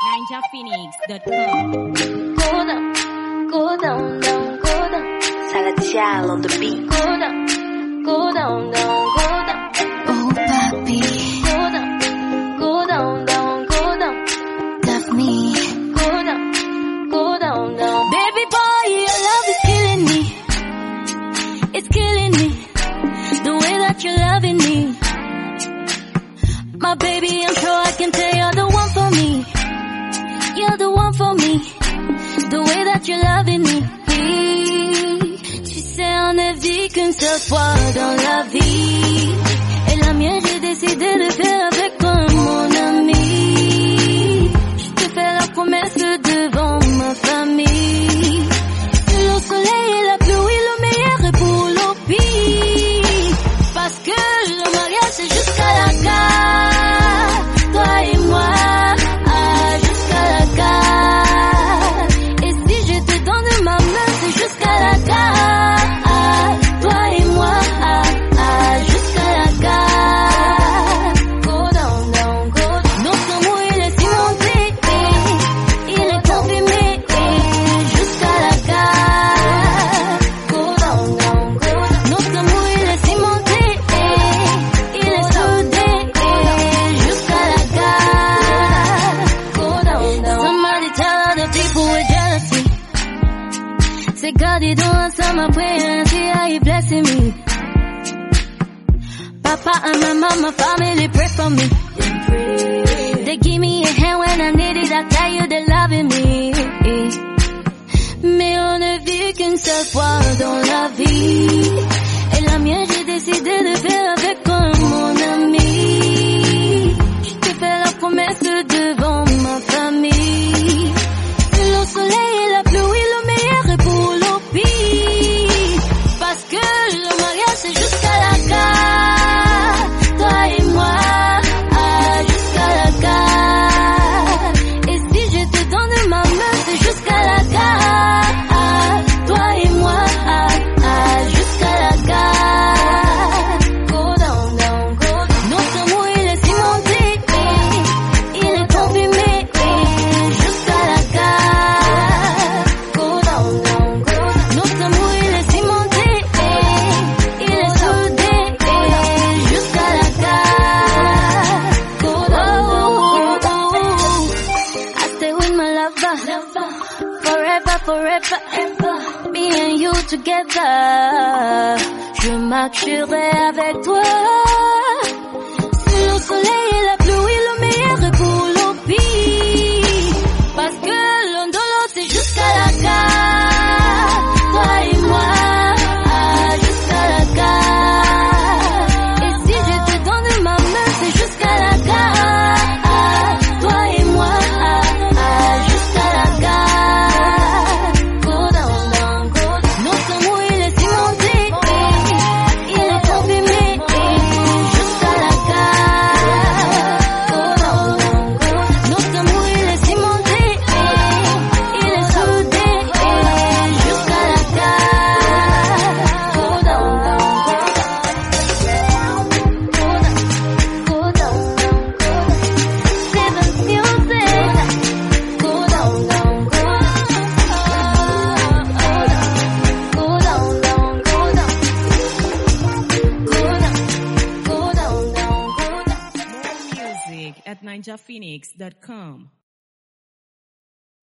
NinjaPhoenix.com. Go down, Salatiel on the beat. Go down, Oh, papi. Go down, Love me. go down. Baby boy, your love is killing me. It's killing me. The way that you're loving me. My baby, I'm sure I can tell you're the one for me. You're the one for me. The way that you're loving me. Tu sais, on ne vit qu'une seule fois dans la vie. Et la mienne, j'ai décidé de faire avec toi, mon ami. Je te fais la promesse devant ma famille. Le soleil et la pluie, le meilleur est pour le pire. Parce que le mariage, c'est jusqu'à la gare. Toi et moi, jusqu'à la gare. Et si je te donne ma main, c'est jusqu'à la gare. Toi et moi, jusqu'à la gare. Go down. Notre amour, il est cimenté, il est confirmé, jusqu'à la gare. Go down. Notre amour, il est cimenté, il est soudé, jusqu'à la gare. Go down. Somebody tell other people with jealousy. Say God, you don't answer my prayer and see how you blessing me. Papa and my mama, family pray for me. They give me a hand when I need it. I tell you they're loving me. Mais on ne vit qu'une seule fois dans la vie. Et la mienne, j'ai décidé de faire avec toi, mon ami. Je te fais la promesse devant ma famille. Le soleil et la pluie, le meilleur est pour le pire. Parce que le mariage, c'est jusqu'à la gare. Toi et moi, jusqu'à la gare. Et si je te donne ma main, c'est jusqu'à la gare. Toi et moi, jusqu'à la gare. Go down. Notre amour, il est cimenté, il est confirmé, jusqu'à la gare. Go down. Notre amour, il est cimenté, il est soudé, jusqu'à la gare. Go down. I stay with my lover, forever, me and you together. Je marcherai avec toi. Sur le soleil et la pluie, le meilleur est pour le pire. Parce que l'un de l'autre, c'est jusqu'à la gare. Toi et moi, jusqu'à la gare. Et si je te donne ma main, c'est jusqu'à la gare. Toi et moi, jusqu'à la gare. Go down. Notre amour, il est cimenté, il est confirmé, jusqu'à la gare. Go down. Notre amour, il est cimenté, il est soudé, jusqu'à la gare. Go down. Seven music. Go down. More music at NinjaPhoenix.com.